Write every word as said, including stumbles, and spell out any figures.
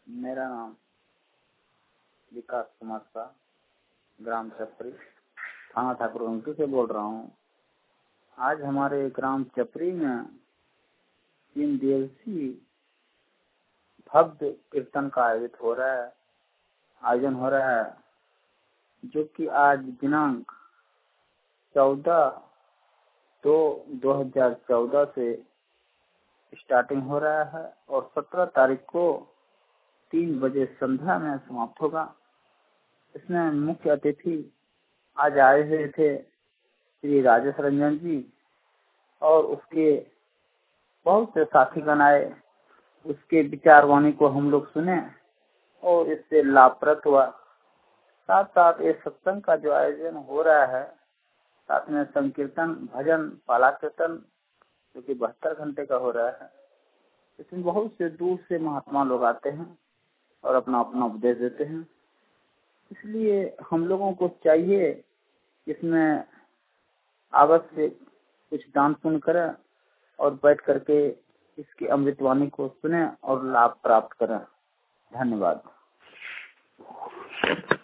मेरा नाम विकास कुमार शाह, ग्राम चपरी, थाना ठाकुरगंज से बोल रहा हूँ। आज हमारे ग्राम चपरी में तीन दिवसीय भव्य कीर्तन का आयोजित हो रहा है आयोजन हो रहा है जो कि आज दिनांक चौदह दो दो हजार चौदह से स्टार्टिंग हो रहा है और सत्रह तारीख को तीन बजे संध्या में समाप्त होगा। इसमें मुख्य अतिथि आज आए हुए थे श्री राजेश रंजन जी और उसके बहुत से साथीगण आए। उसके विचार वाणी को हम लोग सुने और इससे लाभप्रद हुआ। साथ साथ ये सत्संग का जो आयोजन हो रहा है, साथ में संकीर्तन, भजन, पाला कीर्तन जो कि बहत्तर घंटे का हो रहा है। इसमें बहुत से दूर से महात्मा लोग आते हैं और अपना अपना उपदेश देते हैं। इसलिए हम लोगों को चाहिए इसमें अवश्य कुछ दान पुण्य करें और बैठ करके इसकी अमृतवाणी को सुने और लाभ प्राप्त करें। धन्यवाद।